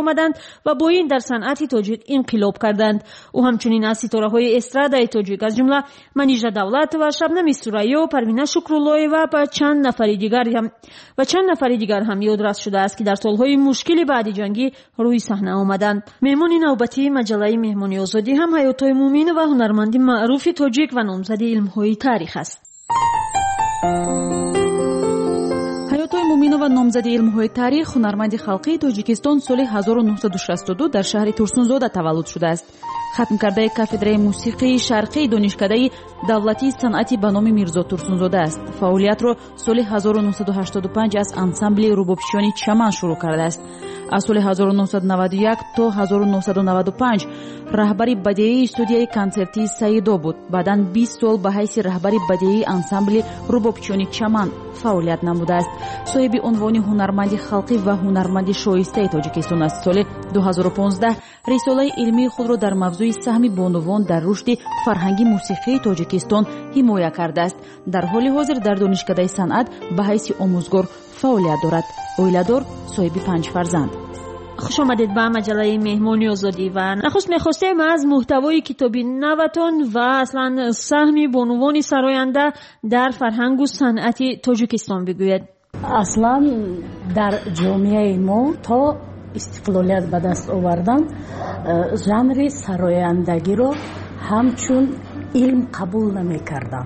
آمدند و با این در صنعت تاجیک انقلاب کردند. او همچنین از ستاره‌های استرادای تاجیک از جمله منیژه دولت و شبنم سورایی و پروینه شکرالله و چند نفر دیگر هم یادرس شده است که در سالهای مشکل بعد جنگی روی صحنه آمدند. مهمان نوبتی مجله مهمانی آزادی هم حیات‌های مومین و هنرمند معروف تاجیک و نامزد علم‌های تاریخ است. حیات‌های مومین و نامزد علم‌های تاریخ هنرمند خلقی تاجیکستان سال 1962 در شهر تورсунзода таваллуд شده است. ختم کرده کافدرای موسیقی شرقی دانشکده دولتی صنعتی به نام میرزا تورсунзода است. فعالیت را سال 1985 از انسامبل روبابشیانی چمن شروع کرده است. از سال 1991 تا 1995 رهبر بدیعی استودیوی کنسرتی سیدو بود. بعداً 20 سال به حیث رهبر بدیعی انسامبل روبابشیانی چمن فعالیت نموده است. صاحب عنوان هنرمند خلقی و هنرمند شایسته تاجیکستان است. سال 2015 رساله علمی خود را در موضوع سهم بانوان در رشد فرهنگی موسیقی تاجیکستان حمایت کرده است. در حال حاضر در دانشکده صنعت به حیث آموزگار فعالیت دارد. اویلادار، صاحب 5 فرزند. خوش آمدید به مجله مهمانی آزادی و نخست می‌خواستیم از محتوای کتاب نوتان و اصلا سهم بانوان سراینده در فرهنگ و صنعت تاجیکستان بگوید. اصلا در جامعه ما تا استقلالیت به دست آوردن ژانر سرایندگی رو همچون علم قبول نمی‌کردن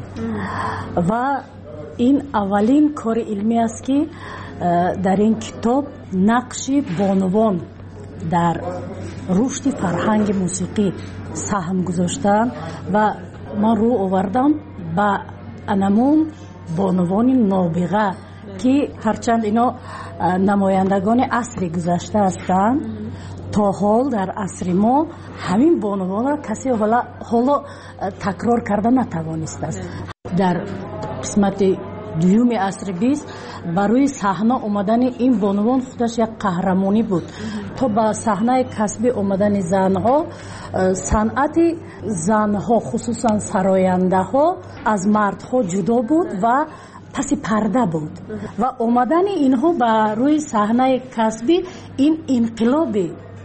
و این اولین کار علمی است که در این کتاب نقش بانوان در رشد فرهنگ موسیقی سهم گذاشتن و من رو آوردم به انمون بانوان نابغه که هرچند اینا نمایندگان عصر گذشته هستند تا حال در عصر ما همین بانوان را کسی حالا تکرار کرده نتوانسته است. در قسمت دوم عصر 20 برای صحنه آمدن این بانوان خودش یک قهرمانی بود. تا به صحنه کسبی آمدن زنها، صنعت زنها خصوصا سراینده ها از مردها جدا بود و پس پرده بود و آمدن اینها به روی صحنه کسبی این انقلاب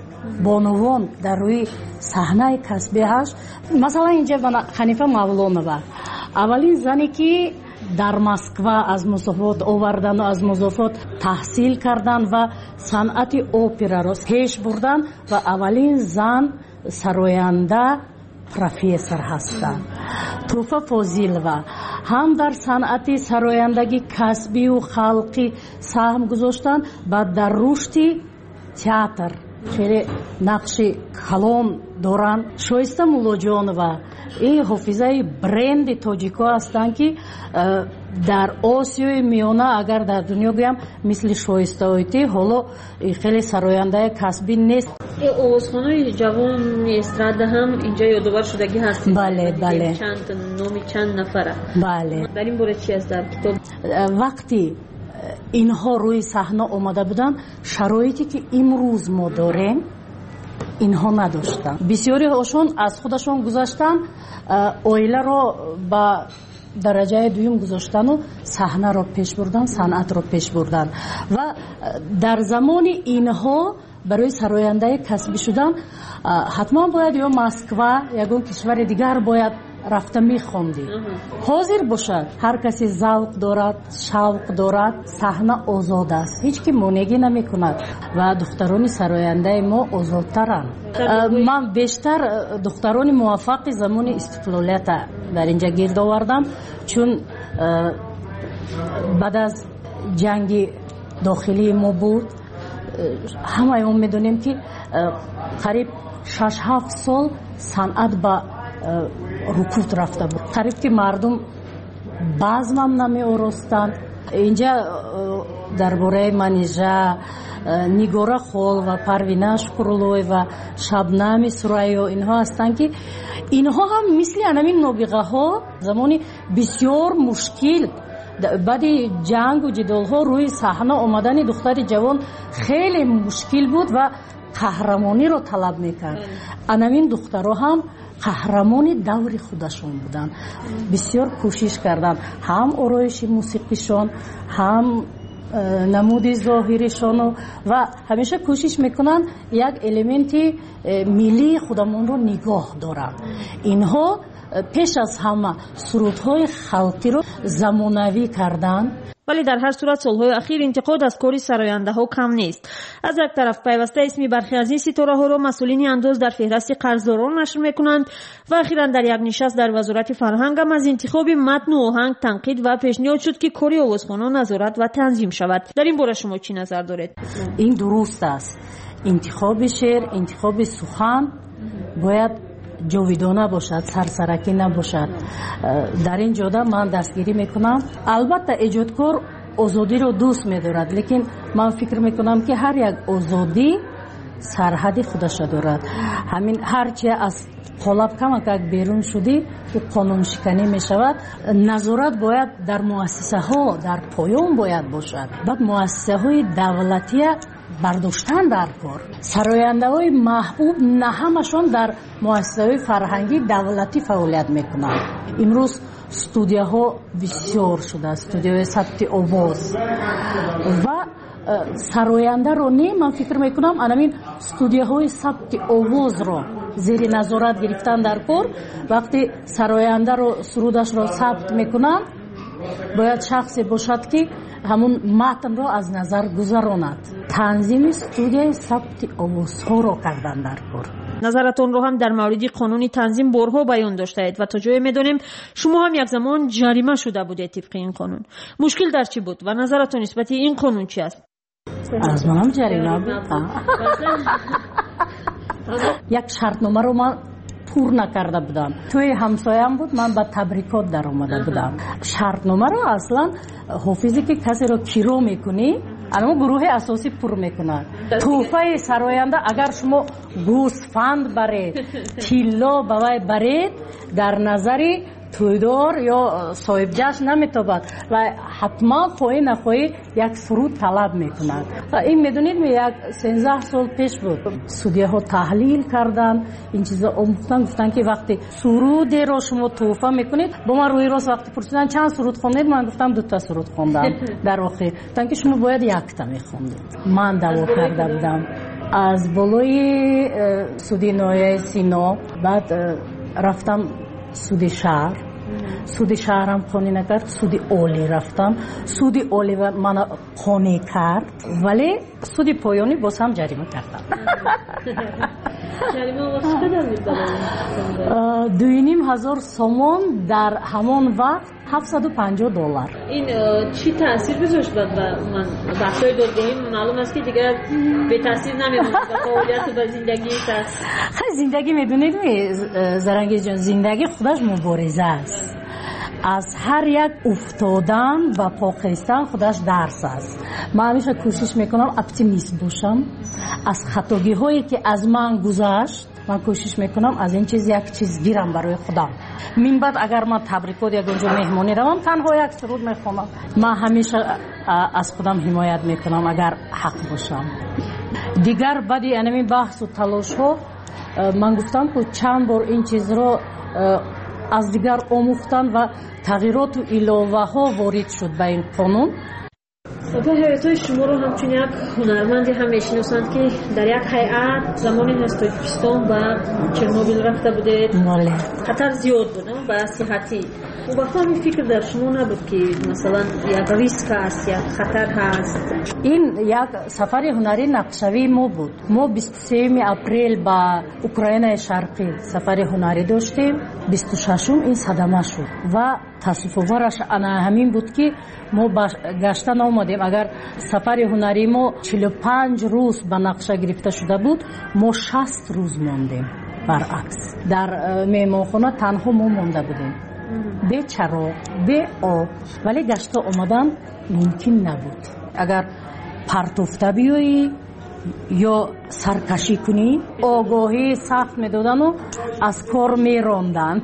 بانوان در روی صحنه کسبی هست. مثلا اینجا خنیفه مولانова اولین زنی که در مسکو از مسافات آوردن و از مسافات تحصیل کردن و صنعت اپرا را پیش بردن و اولین زن سراینده پروفسور هستند. توفا فاضلова هم در صنعت سرایندگی کسبی و خلقی سهم گذاشتن و در رشد تئاتر خیلی نقش کلان دارن. شایسته مولاجانова این حافظه برند تاجیکا هستند که در آسیای میانه اگر در دنیا بگم مثل شایسته هایتی حالا خیلی سراینده کسبی نیست. آوازخوان‌های جوان استراد هم اینجا یادآور شدگی هست. بله بله. چند نفره. بله. در این باره چی است در کتاب؟ وقتی اینها روی صحنه آمده بودن شرایطی که امروز ما داریم اینها نداشتن. بسیاری هاشون از خودشون گذاشتن، اویله رو با درجه دوم گذاشتن و صحنه رو پیش بردن، صنعت رو پیش بردن و در زمان اینها برای سراینده کسبی شدن حتما باید یا مسکو یا کشور دیگر باید رفته میخوندی. حاضر باشد هر کسی ذوق دارد، شوق دارد، صحنه آزاد است، هیچ کی مانعی نمیکند و دختران سراینده ما آزادترند. من بیشتر دختران موفق زمان استقلالیت در اینجا گرد آوردم چون بعد از جنگ داخلی ما بود. همه ما میدونیم که قریب 6-7 سال صنعت با رکود رفته بود. قریب که مردم بازم نمی آرستند. اینجا درباره منیژه، نیگوره خول و پروینه شکرالله و شبنم سورایی اینها هستند که اینها هم مثل همین نابغه ها زمانی بسیار مشکل بعد جنگ و جدال ها روی صحنه آمدن دختر جوان خیلی مشکل بود و قهرمانی رو طلب میکرد. همین دخترها هم قهرمانی دور خودشون بودن. بسیار کوشش کردن هم آرایش موسیقیشون هم намуди зоҳиришону ва ҳамеша кӯшиш мекунанд як элементи миллии худамонро нигоҳ доранд. Инҳо пеш аз ҳама сурудҳои халқиро замонавӣ карданд. ولی در هر صورت سالهای اخیر انتقاد از کاری سراینده ها کم نیست. از یک طرف پیوسته اسم برخی از این ستاره ها را مسئولین اندوز در فهرست قرضداران نشر میکنند و اخیراً در یک نشست در وزارت فرهنگ هم از انتخاب متن و آهنگ تنقید و پیشنهاد شد که کاری آوازخوانان نظارت و تنظیم شود. در این باره شما چی نظر دارید؟ این درست است. انتخاب شعر، انتخاب سخن باید جاویدانه باشد، سرسرکی نباشد. در این جاده من دستگیری میکنم. البته ایجادکار آزادی رو دوست می‌دارد، لیکن من فکر میکنم که هر یک آزادی سرحد خودش دارد. همین هرچی از قالب کمک بیرون شدی و قانون شکنی میشود. نظارت باید در مؤسسه ها در پایان باید باشد. بعد مؤسسه های دولتی برداشتن در کار. سراینده های محبوب نه همشون در مؤسسه های فرهنگی دولتی فعالیت میکنند. امروز استودیوها بسیار شده، استودیوهای ثبت آواز و سراینده رو من فکر میکنم انامین استودیوهای ثبت آواز رو زیر نظارت گرفتن در کار. وقتی سراینده رو سرودش رو ثبت میکنن باید شخصی باشد که همون متن رو از نظر گذراند. تنظیم استودیوی ثبت آوازها رو کردن در کار. نظرتون رو هم در مورد قانون تنظیم برها بیان داشته اید و تا جای میدونیم شما هم یک زمان جریمه شده بودید طبق این قانون. مشکل در چی بود و نظرتون نسبت این قانون چی است؟ از منم جریمه بود. یک شرطنامه رو من پور نکرده بودم. توی همسایم بود، من با تبریکات در اومده بودم. شرطنامه رو اصلا حافظی که کسی رو کیرو میکنی اما گروه اساسی پر میکنن. توفه سراینده اگر شما گوسفند برید، تیلا برید، در نظری تویدار یا صاحب جشن نمیتابد و حتما خواهی نخواهی یک سرود طلب میکنند. این میدونید یک 13 سال پیش بود سودیه ها تحلیل کردن، این چیزا آموختن، گفتن که وقتی سرود رو شما توفه میکنید، با من روی راست وقتی پرسیدن چند سرود خوندید، من گفتم 2 سرود خوندم. در آخر گفتن که شما باید 1 میخوندید. من دعوا کرده بودم از بالای سودی نایه سینا، بعد رفتم سودی شهر. سودی شهرم خونی نکرد، سودی اولی رفتم. سودی اولی من خونی کرد ولی سودی پایانی باز هم جریمه کردم. جریمه واسه چقدر بود؟ 2,500 سومون در همان وقت $750. این چی تاثیر گذاشت و من بخشای دادگاهی معلوم است که دیگر به تاثیر نمیمونه و فعالیت و زندگی است. خیلی زندگی میدونید زرنگی جان، زندگی خودش مبارزه است. از هر یک افتادن و پاکستان خودش درس است. من همیشه کوشش میکنم اپتیمیست باشم. از خطاگی هایی که از من گذشت من کوشش میکنم از این چیز یک چیز گیرم برای خودم. من بعد اگر من تبریکات یا اونجا مهمانی روم تنها یک سرود میخونم. من همیشه از خودم حمایت میکنم اگر حق باشم. دیگر بعدی این بحث و تلاش ها من گفتم که چند بار این چیز رو از دیگر آموختن و تغییرات و علاوه ها وارد شد به این قانون. با هیئت شما رو همچون یک هنرمندی هم میشناسند که در یک هیئت زمانی از تاجیکستان و چرنوبیل رفته بوده. خطر زیاد بود با صحتی. و وقتا همین فکر در شما نبود که مثلا یک ریسک است، یک خطر هست؟ این یک سفر هنری نقشوی ما بود. ما 23 اپریل با اوکراین شرقی سفر هنری داشتیم. 26 این صدمه شد و تصفیه‌ورش همین بود که ما گشتن آمدیم. اگر سفر هنری ما 45 روز به نقشه گرفته شده بود، ما 60 روز ماندیم. برعکس در مهمانخانه تنها ما مانده بودیم، به چراغ، به آب. ولی گشته آمدن ممکن نبود. اگر پرتوفته بیایی یا سرکشی کنی آگاهی سخت میدادن و از کار میراندن.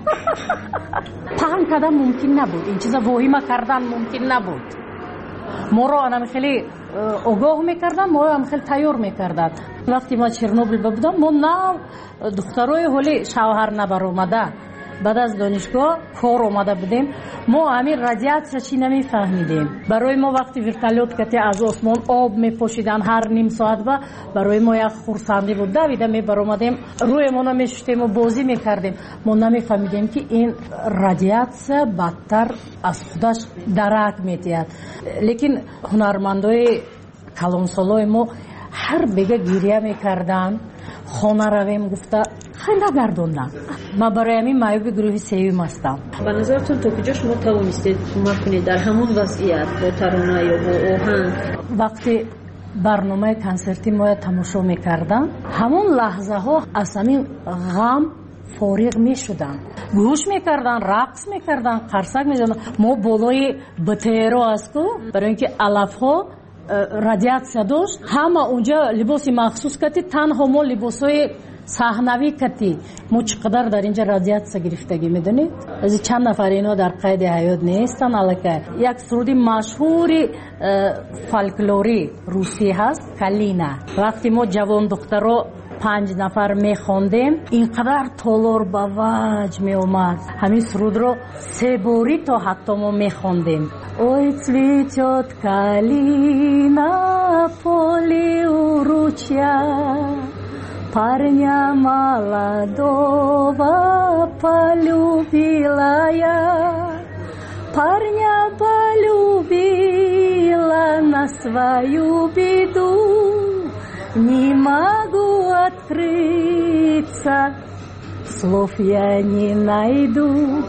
پهن کردن ممکن نبود، این چیزا واهمه کردن ممکن نبود. ما رو هم خیلی آگاه میکردن، ما رو هم خیلی تیار میکردن. وقتی ما چرنوبیل بودم ما نه دخترای حالی شوهر نبر اومده، بعد از دانشگاه کار اومده بودیم. ما همین رادیاتسیا چی نمیفهمیدیم. برای ما وقتی ورتالوت کتی از آسمان آب میپاشیدن هر نیم ساعت برای ما یک خورسندی بود. دویده میبرامدیم روی ما میشتیم و بازی میکردیم. ما نمیفهمیدیم که این رادیاتسیا بدتر از خودش درک میتید. لیکن هنرمندای کلانسالای ما هر بگه گریه میکردن. خانه رویم گفته خیلی نگردوندن. ما برای همین معیوب گروه سوم هستم. به نظرتون تا کجا شما توانستید کمک کنید در همون وضعیت با ترانه یا با آهنگ؟ وقتی برنامه کنسرتی ما تماشا میکردن همون لحظه ها از همین غم فارغ میشدن، گوش میکردن، رقص میکردن، قرصک میزدن. ما بالای بطیرو هستو برای اینکه علف ها رادیاتسیا داشت. همه اونجا لباسی مخصوص کتی، تنها ما لباسای صحنوی کتی. ما چقدر در اینجا رادیاتسیا گرفتگی میدونید؟ از چند نفر اینا در قید حیات نیستن. الکه یک سرودی مشهوری فولکلوری روسی هست، کالینا. وقتی ما جوان دخترها 5 نفر میخوندیم اینقدر تالار با وجه میومد. همین سرود رو 3 باری تا حتی ما میخوندیم. Ой, цветет калина, поле у ручья, парня молодого полюбила я, парня полюбила на свою беду, не могу открыться, слов я не найду.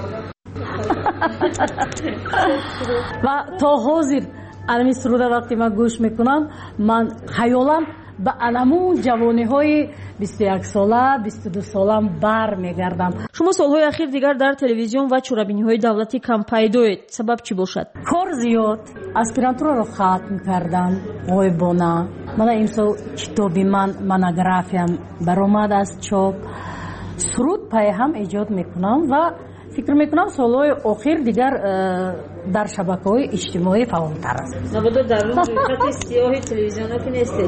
و تا حاضر علمی سروده وقتی من گوش میکنم من خیالم به علمون جوانی های 21 ساله 22 ساله بر میگردم. شما سالهای اخیر دیگر در تلویزیون و چورابینی های دولتی کم پیدایید. سبب چی باشد؟ کار زیاد. اسپیرانتورا رو ختم کردم. غایبانه. من امسال کتابی من مونوگرافیم برآمد از چاپ. سرود پای هم ایجاد میکنم و فکر میکنم سالهای اخیر دیگر در شبکه‌های اجتماعی فعال‌تر است. مبادا در روز خط سیاه تلویزیون ها که نیستید.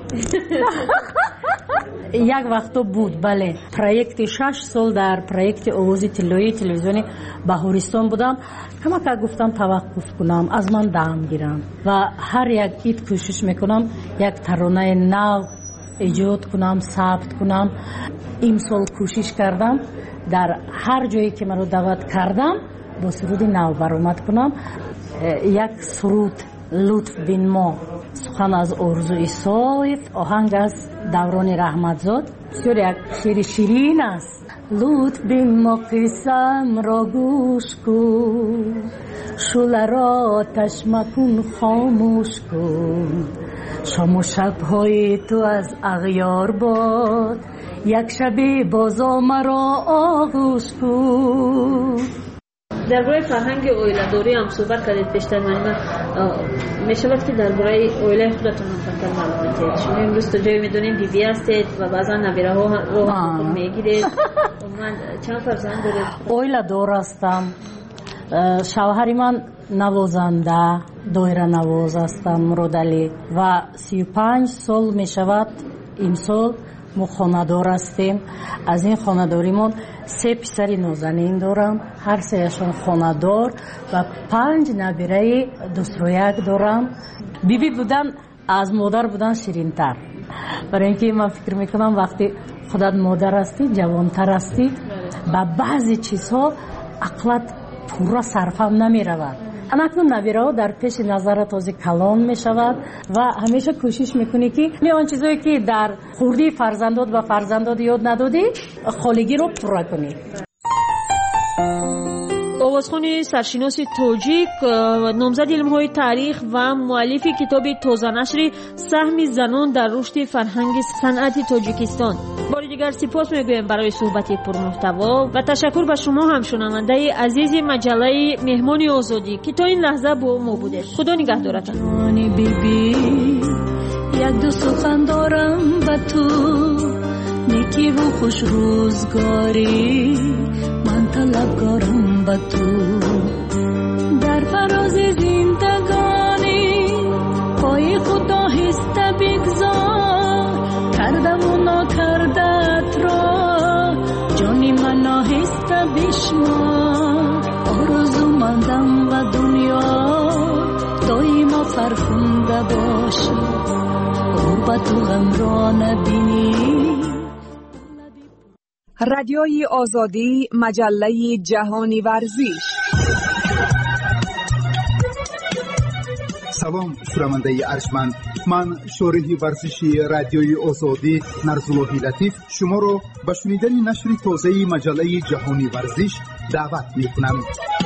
یک وقتا بود بله. پروژه 6 سال در پروژه آواز طلایی تلویزیونی بهارستان بودم. کمک گفتم توقف کنم، از من دم گیرم و هر یک اید کوشش میکنم یک ترانه نو ایجاد کنم، ثبت کنم. امسال کوشش کردم در هر جایی که من رو دعوت کردم با سرود نو برآمد کنم. یک سرود لطف بین ما، سخن از آرزوی صایف، آهنگ از دوران رحمتزاد. بسیار یک شعر شیرین است. لطف بین ما قسم را گوش کن، شعله را آتش مکن خاموش کن، شام و شب‌های تو از اغیار باد، یک شبی بازا مرا آغوش کن. درباره فرهنگ اویله‌داری هم صحبت کردید بیشتر. من میشود که درباره اویله خودتون هم کمتر معلومات دارید. شما امروز تو جای میدونید بیبی هستید و بعضا نبیره ها رو میگیرید. من چند فرزند دارید؟ اویله‌دار هستم. شوهر من نوازنده دایره نواز هستم، مرادعلی و 35 سال میشود امسال ما خانه‌دار هستیم. از این خانه‌داریمون 3 پسر نازنین دارم، هر سهشون خانه‌دار و 5 نبیره دوسترویک دارم. بیبی بودن از مادر بودن شیرین‌تر، برای اینکه من فکر میکنم وقتی خودت مادر هستی جوانتر هستی و بعضی چیزها عقلت پورا صرفم نمیرود. اکنون نبیره ها در پیش نظرت تازه کلان می شود و همیشه کوشش میکنی که آن چیزایی که در خوردی فرزندات و فرزندات یاد ندادی خالگی رو پورا کنی. آوازخوان سرشناس تاجیک، نامزد علم‌های تاریخ و مؤلف کتاب تازه نشر سهم زنان در رشد فرهنگ صنعت تاجیکستان. بار دیگر سپاس میگویم برای صحبت پرمحتوا و تشکر به شما هم شنونده عزیز مجله مهمان آزادی که تا این لحظه با ما بودید. خدا نگهدارتان. بیبی یک دو سخن دارم با تو، نیکی و خوش روزگاری من طلبکارم با تو. در فراز زندگانی پای خود آهسته بگذار، کردم و ناکردت را جانی من آهسته بشمار. آرزو آمدم و دنیا دایما فرخنده باشی غربت و غم را نبینی. رادیوی آزادی، مجله جهانی ورزش. سلام شنونده ارجمند، من شارح ورزشی رادیوی آزادی نرزاللهی لطیف شما را به شنیدن نشر تازه مجله جهانی ورزش دعوت می‌کنم.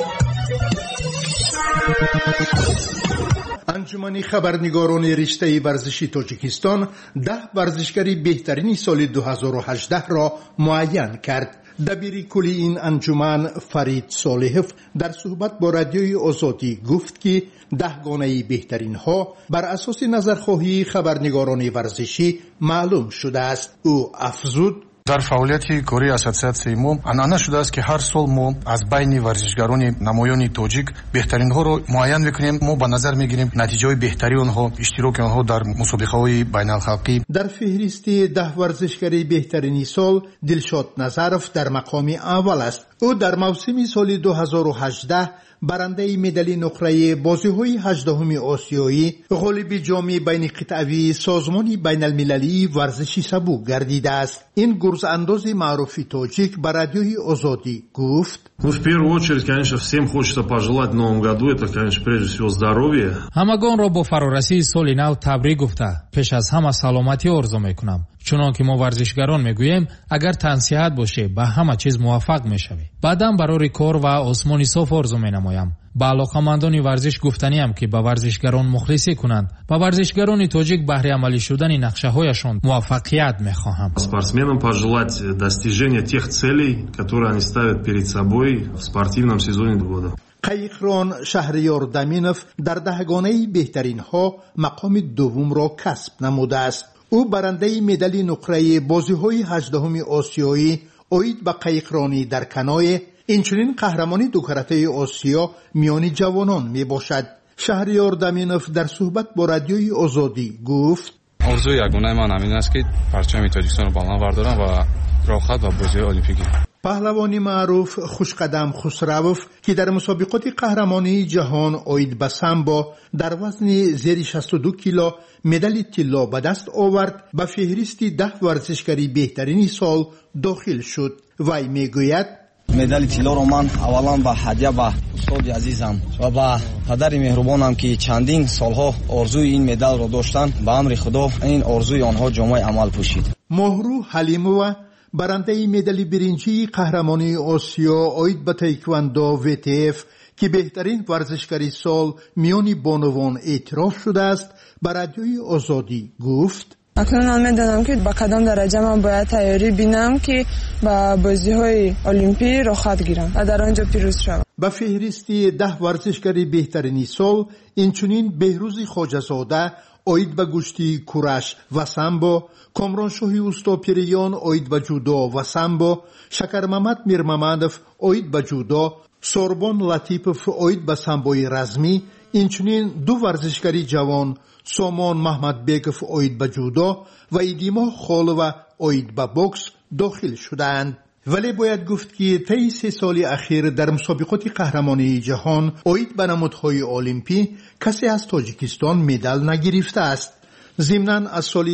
انجمن خبرنگاران رشته ورزشی تاجیکستان 10 ورزشکاری بهترین سال 2018 را معین کرد. دبیر کلی این انجمن فرید صالحов در صحبت با رادیوی آزادی گفت که 10 گانه بهترین ها بر اساس نظرخواهی خبرنگاران ورزشی معلوم شده است. او افزود: дар фаъолияти кори ассотсиатсияи мо анъана шудааст ки ҳар сол мо аз байни варзишгарони намоёни тоҷик беҳтаринҳоро муайян мекунем. мо ба назар мегирем натиҷаҳои беҳтари онҳо, иштироки онҳо дар мусобиқаҳои байналхалқӣ. дар феҳристи 10 варзишгари беҳтарини сол дилшод назаров дар мақоми аввал аст. ӯ дар мавсими соли 2018 барандаи медали нуқраи бозиҳои 18-уми осиёӣ, ғолиби ҷоми байниқитъавии созмони байналмилалии варзиши сабук гардидааст. ин гурзандози маъруфи тоҷик ба радиои озодӣ гуфт: В первую очередь, конечно, всем хочется пожелать в новом году, это, конечно, прежде всего здоровья. ҳамагонро бо фарорасии соли нав табрик гуфта, пеш аз ҳама саломатӣ орзу мекунам. чунон ки мо варзишгарон мегӯем, агар тансиҳат боше, ба ҳама чиз муваффақ мешавӣ. баъдан барори кор ва осмони соф орзу менамоям. ба алоқамандони варзиш гуфтаниам ки ба варзишгарон мухлисӣ кунанд. ба варзишгарони тоҷик баҳри амалӣ шудани нақшаҳояшон муваффақият мехоҳам. Спортсменам пожелать достижения тех целей, которые они ставят перед собой в спортивном сезоне года. қайиқрон шаҳриёр даминов дар 10 гонаи беҳтаринҳо мақоми дуввумро касб намудааст. ӯ барандаи медали нуқраи бозиҳои 18-уми осиёӣ оид ба қайиқронӣ дар каноэ, инчунин қаҳрамони ду каратаи осиё миёни ҷавонон мебошад. шаҳриёр даминов дар суҳбат бо радиои озодӣ гуфт: орзуи ягонаи ман ҳамин аст ки парчами тоҷикистонро баланд вардорам ва рохат ба бозиҳои олимпӣ гирам. паҳлавони маъруф хушқадам хусравов ки дар мусобиқоти қаҳрамонии ҷаҳон оид ба самбо дар вазни зери 62 кило медали тилло ба даст овард, ба феҳристи 10 варзишгари беҳтарини сол дохил шуд. вай мегӯяд: медали тиллоро ман аввалан ба ҳадя ба устоди азизам ва ба падари меҳрубонам ки чандин солҳо орзуи ин медалро доштанд, ба амри худо ин орзуи онҳо ҷомаи амал пӯшид. моҳрӯ ҳалимова барандаи медали биринҷии қаҳрамонии осиё оид ба таеквондо ВТФ ки беҳтарин варзишгари сол миёни бонувон эътироф шудааст, ба радиои озодӣ гуфт: акнун ман медонам ки ба кадом дараҷа ман бояд тайёрӣ бинам ки ба бозиҳои олимпӣ рохат гирам ва дар он ҷо пирӯз шавам. ба феҳристи 10 варзишгари беҳтарини сол инчунин беҳрӯзи хоҷазода оид ба гӯшти кураш ва самбо, комроншоҳи устопириён оид ба ҷудо ва самбо, шакармамад мирмамадов оид ба ҷудо, сорбон латипов оид ба самбои размӣ, инчунин 2 варзишгари ҷавон сомон маҳмадбеков оид ба ҷудо ва идимо холова оид ба бокс дохил шудаанд. вале бояд гуфт ки таи 3 соли ахир дар мусобиқоти қаҳрамонии ҷаҳон оид ба намудҳои олимпӣ касе аз тоҷикистон медал нагирифтааст. зимнан аз соли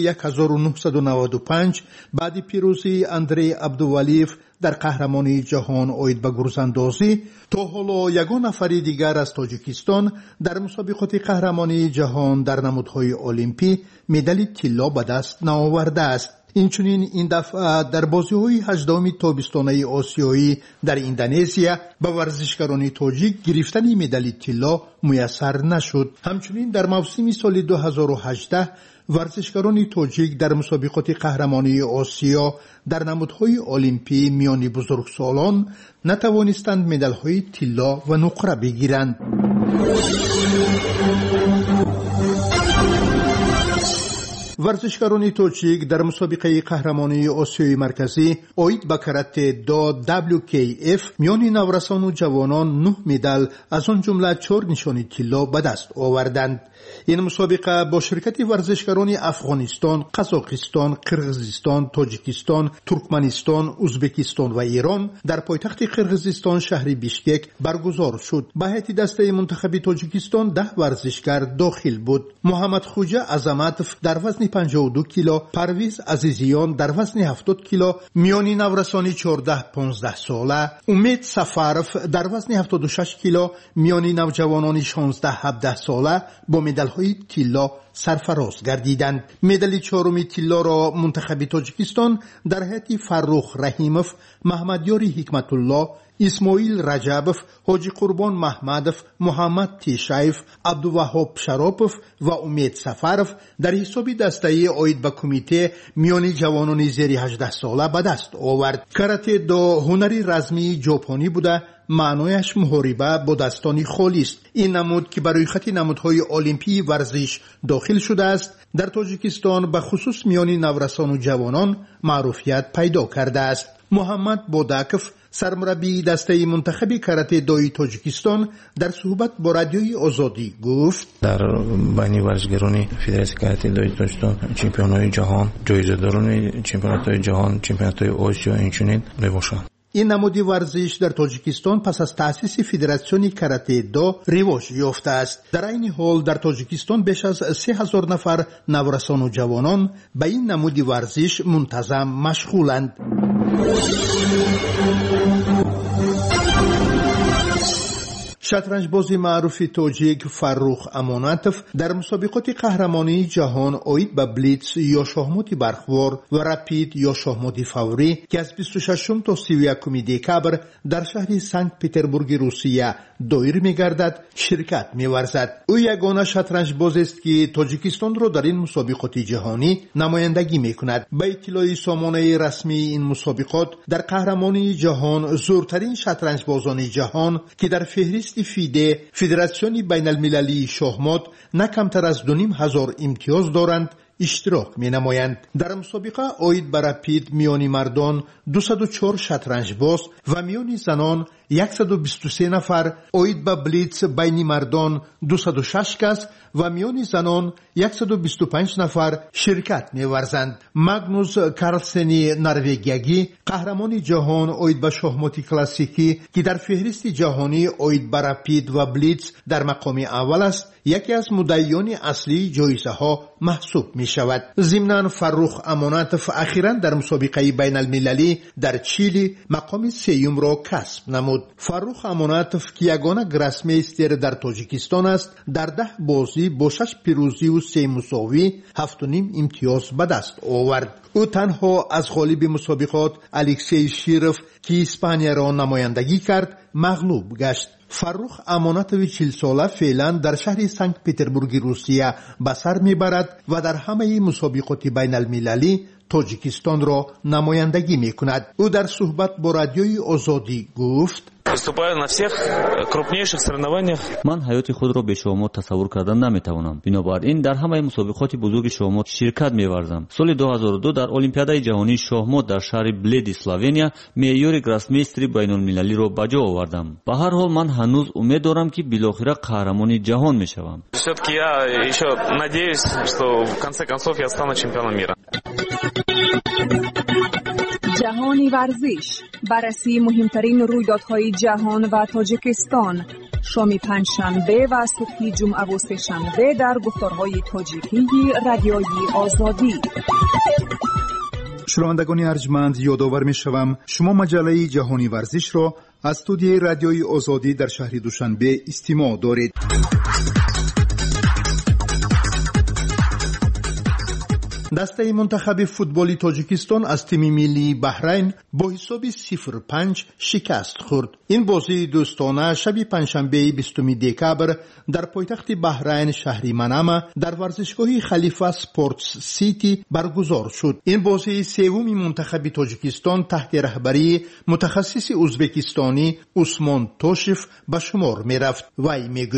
1995 баъди пирӯзии Андрей Абдувалиев дар қаҳрамонии ҷаҳон оид ба гурзандозӣ, то ҳоло ягон нафари дигар аз тоҷикистон дар мусобиқоти қаҳрамонии ҷаҳон дар намудҳои олимпӣ медали тилло ба даст наовардааст. инчунин ин дафъа дар бозиҳои 18-уми тобистонаи осиёӣ дар Индонезия ба варзишгарони тоҷик гирифтани медали тилло муяссар нашуд. ҳамчунин дар мавсими соли 2018 варзишгарони тоҷик дар мусобиқоти қаҳрамонии осиё дар намудҳои олимпӣ миёни бузургсолон натавонистанд медалҳои тилло ва нуқра бигиранд. ورزشکاران توجیک در مسابقه قهرمانی آسیای مرکزی اوید به کراته دو WKF میان نورسان و جوانان 9 مدال از آن جمله 4 نشانی طلا به دست آوردند. این مسابقه با شرکت ورزشکاران افغانستان، قزاقستان، قرغیزستان، تاجیکستان، ترکمنستان، ازبکستان و ایران در پایتخت قرغیزستان شهر بیشکک برگزار شد. به هیئت دسته منتخب تاجیکستان 10 ورزشکار داخل بود. محمد خوجا عظمتوف در وزن 52 کیلو، پرویز عزیزیان در وزن 70 کیلو، میانی نورسانی 14-15 ساله، امید سفرف در وزن 76 کیلو، میانی نوجوانان 16-17 ساله با مدال‌های طلا سرفراز گردیدند. مدال چهارم طلا را منتخب تاجیکستان در هیئت فرخ رحیموف، محمدیاری حکمت الله، اسماعیل رجبوف، حاجی قربان محمدوف، محمد تیشایف، عبدالوهاب شراپوف و امید سفرف در حساب دسته آید به کمیته میانی جوانان زیر 18 ساله به دست آورد. کاراته دو هنری رزمی ژاپنی بوده، معنایش محاربه با دستانی خالی است. این نمود که برای خط نمودهای المپی ورزش داخل شده است در تاجیکستان به خصوص میانی نورسان و جوانان معروفیت پیدا کرده است. محمد بوداکوف سرمربی دسته منتخب کاراته دوی تاجیکستان در صحبت با رادیوی آزادی گفت در بین ورزشکاران فدراسیون کاراته دوی تاجیکستان چمپیونای جهان، جایزه‌داران چمپیونات‌های جهان، چمپیونات‌های آسیا اینچنین میباشند. این نمود ورزش در تاجیکستان پس از تأسیس فدراسیون کاراته دو رواج یافته است. در این حال در تاجیکستان بیش از 3000 نفر نورسان و جوانان به این نمود ورزش منتظم مشغولند. شطرنج بازی معروف تاجیک فرخ امانتوف در مسابقات قهرمانی جهان اوید به بلیتز یا شاهمات برخوار و رپید یا شاهمات فوری که از 26 تا 31 دکبر در شهر سنت پتربورگ روسیه دایر می‌گردد شرکت می‌ورزد. او یگانه شطرنج باز است که تاجیکستان را در این مسابقات جهانی نمایندگی می‌کند. به اطلاع سامانه رسمی این مسابقات در قهرمانی جهان زورترین شطرنج بازان جهان که در فهرست فیده فدراسیون بین المللی شاهمات نه کمتر از 2500 امتیاز دارند اشتراک می نمایند. در مسابقه اوید به رپید میانی مردان 204 شطرنج باز و میانی زنان 123 نفر، اوید به بلیتز بین مردان 206 کس و میانی زنان 125 نفر شرکت می ورزند. ماگنوس کارلسنی نروژیایی قهرمان جهان اوید به شاهمات کلاسیکی که در فهرست جهانی اوید به رپید و بلیتز در مقام اول است یکی از مدعیان اصلی جایزه ها محسوب می شود. ضمناً فرخ امانتوف اخیراً در مسابقه بین المللی در چیلی مقام سیوم را کسب نمود. فرخ امانتوف که یگانه گراسمیستر در تاجیکستان است در 10 بازی با 6 پیروزی و 3 مساوی 7.5 امتیاز به دست آورد. او تنها از غالب مسابقات الکسی شیروف که اسپانیا را نمایندگی کرد مغلوب گشت. فرخ امانتوف 40 ساله فعلا در شهر سنت پتربورگ روسیه به سر میبرد و در همه مسابقات بین المللی تاجیکستان را نمایندگی میکند. او در صحبت با رادیوی آزادی گفت من حیات خود را به شاهمات تصور کردن نمیتوانم. بنابراین در همه مسابقات بزرگ شاهمات شرکت می‌ورزم. سال 2002 در المپیادای جهانی شاهمات در شهر بلید اسلوونیا معیار گراسمیستری بین‌المللی را به جا آوردم. به هر حال من هنوز امید دارم که بالاخره قهرمان جهان میشوم. Все-таки я еще надеюсь, что в конце концов я стану чемпионом мира. جهانی ورزش، بررسی مهمترین رویدادهای جهان و تاجیکستان، شام پنجشنبه و صبح جمعه و سه‌شنبه در گفتارهای تاجیکی رادیوی آزادی. شنوندگان ارجمند، یادآور می‌شوم شما مجله جهانی ورزش را از استودیوی رادیوی آزادی در شهر دوشنبه استماع دارید. دسته منتخب فوتبال تاجیکستان از تیم ملی بحرین با حساب 0-5 شکست خورد. این بازی دوستانه شب پنجشنبه 20 دکبر در پایتخت بحرین شهر منامه در ورزشگاه خلیفه اسپورتس سیتی برگزار شد. این بازی سوم منتخب تاجیکستان تحت رهبری متخصص ازبکستانی عثمان توشف به شمار می رفت. وی می گوید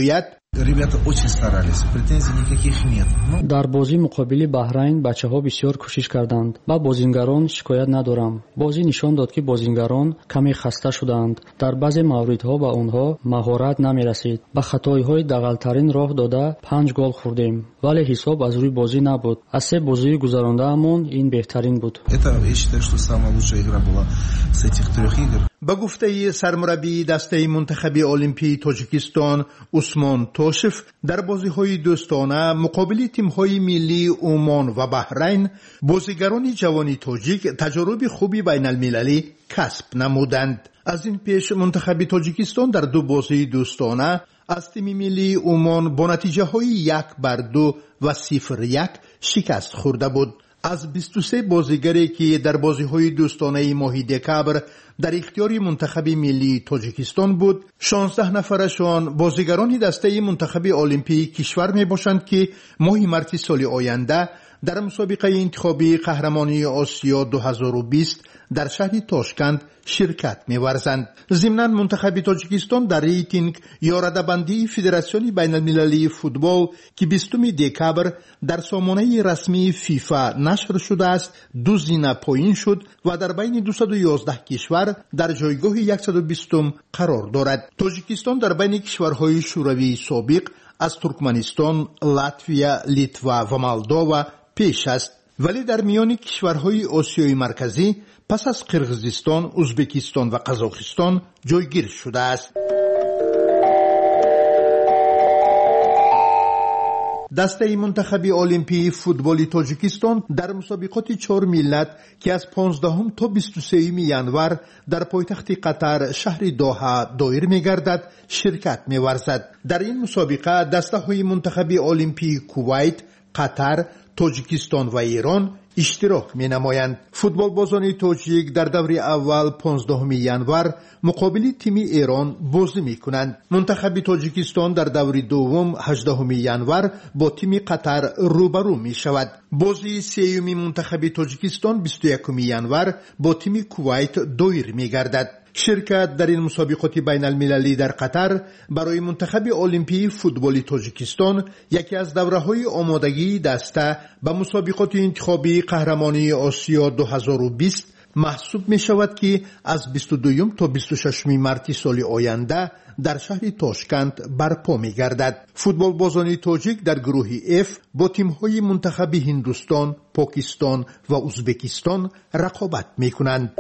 Ребята очень старались, претензий никаких нет. дар бозӣ муқобили баҳрайн бачаҳо бисёр кӯшиш карданд. Ба бозингарон шикоят надорам. бозӣ нишон дод ки бозингарон каме хаста шудаанд. дар баъзе мавридҳо ба онҳо маҳорат намерасид. ба хатоиҳои дағалтарин роҳ дода 5 гол хӯрдем, вале ҳисоб аз рӯи бозӣ набуд. аз се бозии гузарондаамон ин беҳтарин буд. Это я считаю, что самая лучшая игра была с этих 3 игр. ба гуфтаи сармураббии дастаи мунтахаби олимпии тоҷикистон Усмон Тошев, дар бозиҳои дӯстона муқобили тимҳои миллии Умон ва Баҳрайн бозигарони ҷавони тоҷик таҷоруби хуби байналмилалӣ касб намуданд. аз ин пеш мунтахаби тоҷикистон дар 2 бозии дӯстона аз тими миллии Умон бо натиҷаҳои 1-2 ва 0-1 шикаст хӯрда буд. аз 23 бозигаре ки дар бозиҳои дӯстонаи моҳи декабр дар ихтиёри мунтахаби миллии тоҷикистон буд, 16 нафарашон бозигарони дастаи мунтахаби олимпии кишвар мебошанд ки моҳи марти соли оянда дар мусобиқаи интихобии қаҳрамонии Осиё 2020 дар шаҳри Тошканд ширкат меварзанд. зимнан мунтахаби тоҷикистон дар рейтинг ё радабандии Федератсиони байналмилалии футбол ки 20 декабр дар сомонаи расмии ФИФА нашр шудааст 2 зина поин шуд ва дар байни 211 кишвар дар ҷойгоҳи 120 қарор дорад. тоҷикистон дар байни кишварҳои шӯравии собиқ аз Туркманистон, Латвия, Литва ва Молдова пеш аст, вале дар миёни кишварҳои Осиёи марказӣ пас аз Қирғизистон, Узбекистон ва Қазоқистон ҷойгир шудааст. дастаи мунтахаби олимпии футболи тоҷикистон дар мусобиқоти 4 миллат ки аз 15 то 23 январ дар пойтахти қатар шаҳри доҳа доир мегардад ширкат меварзад. дар ин мусобиқа дастаҳои мунтахаби олимпии Кувайт, қатар, тоҷикистон ва Ирон иштирок менамоянд. футболбозони тоҷик дар даври аввал 15 январ муқобили тими Ирон бозӣ мекунанд. мунтахаби тоҷикистон дар даври дуввум 18 январ бо тими қатар рӯбарӯ мешавад. бозии сеюми мунтахаби тоҷикистон 21 январ бо тими Кувайт доир мегардад. ширкат дар ин мусобиқоти байналмилалӣ дар қатар барои мунтахаби олимпии футболи тоҷикистон яке аз давраҳои омодагии даста ба мусобиқоти интихобии қаҳрамонии Осиё 2020 маҳсуб мешавад ки аз 22 то 26 марти соли оянда дар шаҳри Тошканд барпо мегардад. футболбозони тоҷик дар гурӯҳи F бо тимҳои мунтахаби Ҳиндустон, Покистон ва Узбекистон рақобат мекунанд.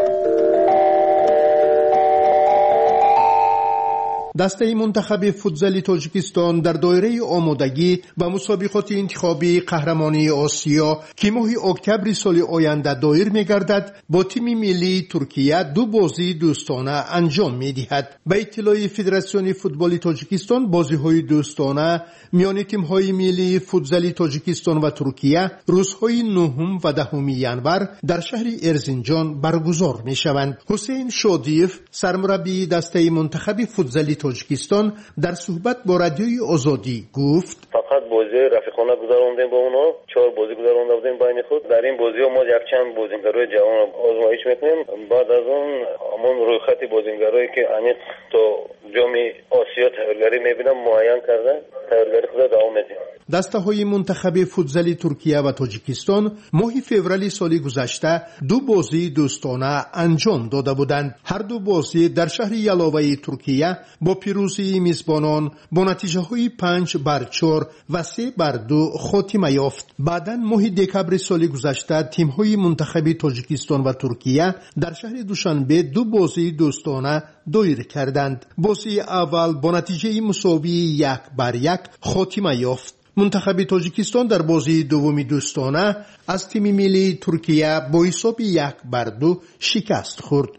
дастаи мунтахаби футзали тоҷикистон дар доираи омодагӣ ба мусобиқоти интихобии қаҳрамонии Осиё ки моҳи октябри соли оянда доир мегардад бо тими миллии Туркия 2 бозии дӯстона анҷом медиҳад. ба иттилои Федератсиони футболи тоҷикистон бозиҳои дӯстона миёни тимҳои миллии футзали тоҷикистон ва Туркия рӯзҳои 9 ва 10 январ дар шаҳри Эрзинҷон баргузор мешаванд. ҳусейн Шодиев, сармураббии дастаи мунтахаби футзали тоҷикистон дар суҳбат бо радиои Озодӣ гуфт: фақат бозии рафиқона гузарондем бо онҳо, 4 бозӣ гузаронда будем байни худ. дар ин бозиҳо мо якчанд бозингарои ҷавон озмоиш мекунем. баъд аз он ҳамон рӯйхати бозингарое ки аниқ то ҷоми Осиё тайёргарӣ мебинам муайян карда тайёргарӣ худа давом медиҳем. дастаҳои мунтахаби футзали Туркия ва Тоҷикистон моҳи феврали соли гузашта 2 бозии дӯстона анҷом дода буданд. ҳар 2 бозӣ дар шаҳри Яловаи Туркия бо пирӯзии мизбонон бо натиҷаҳои 5-4 ва 3-2 хотима ёфт. баъдан моҳи декабри соли гузашта тимҳои мунтахаби Тоҷикистон ва Туркия дар шаҳри Душанбе 2 бозии дӯстона доир карданд. бозии аввал бо натиҷаи мусовии 1-1 хотима ёфт. мунтахаби Тоҷикистон дар бозии дуввуми дӯстона аз тими миллии Туркия бо ҳисоби 1-2 шикаст хӯрд.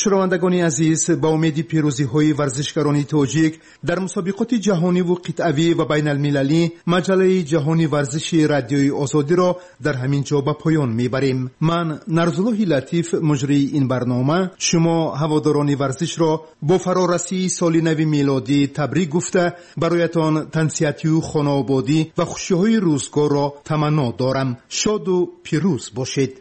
شنوندگان عزیز، با امید پیروزی های ورزشکاران تاجیک در مسابقات جهانی و قطعی و بین المللی، مجله جهانی ورزش رادیوی آزادی را در همین جا به پایان میبریم. من نرزالله لطیف مجری این برنامه شما هواداران ورزش را با فرارسی سال نو میلادی تبریک گفته برایتان تنصیحاتی و خانوادگی و خوشی‌های روزگار را تمنا دارم. شاد و پیروز باشید.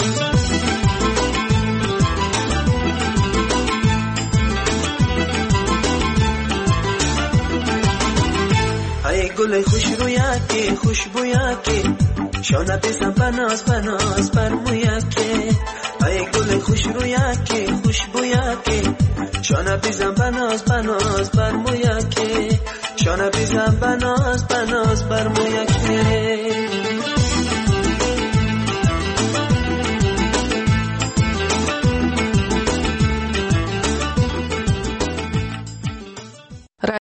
گل خوش رویا که خوشبویا که شانه بزن بناز بناز بر مویا که ای گل خوش رویا که خوشبویا که شانه بزن بناز بناز بر مویا که شانه بزن بناز بناز بر مویا که